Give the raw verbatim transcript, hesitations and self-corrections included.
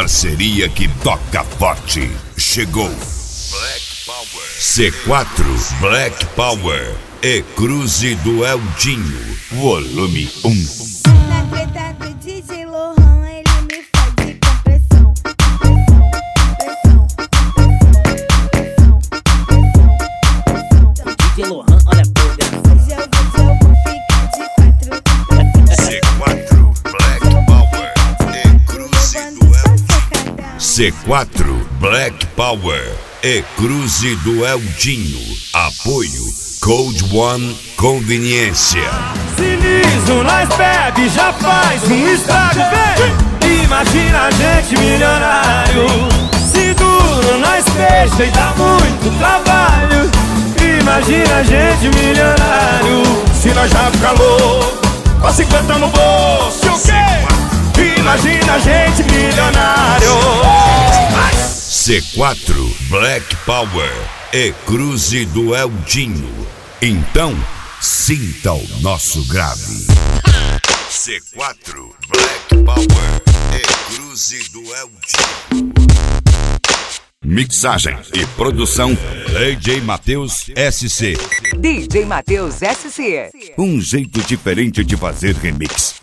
parceria que toca forte. Chegou Black Power. C quatro Black Power e Cruze do Eldinho, volume um. Na treta do D J Lohan, ele me faz de compressão. Compressão, compressão, compressão, compressão. D J Lohan, olha a coordenação. Hoje eu vou, eu vou ficar de quatro. C quatro Black Power e Cruze do Eldinho. C quatro Black Power e Cruze do Eldinho. Apoio Code One Conveniência. Sinistro, nós bebe, já faz um estrago, vem! Imagina a gente milionário. Se duro, nós fecha e dá muito trabalho. Imagina a gente milionário. Se nós já ficar louco, com cinquenta no bolso, o quê? Imagina a gente milionário. C quatro Black Power e Cruze do Eldinho. Então, sinta o nosso grave. C quatro Black Power e Cruze do Eldinho. Mixagem e produção D J Matheus S C. D J Matheus S C. Um jeito diferente de fazer remix.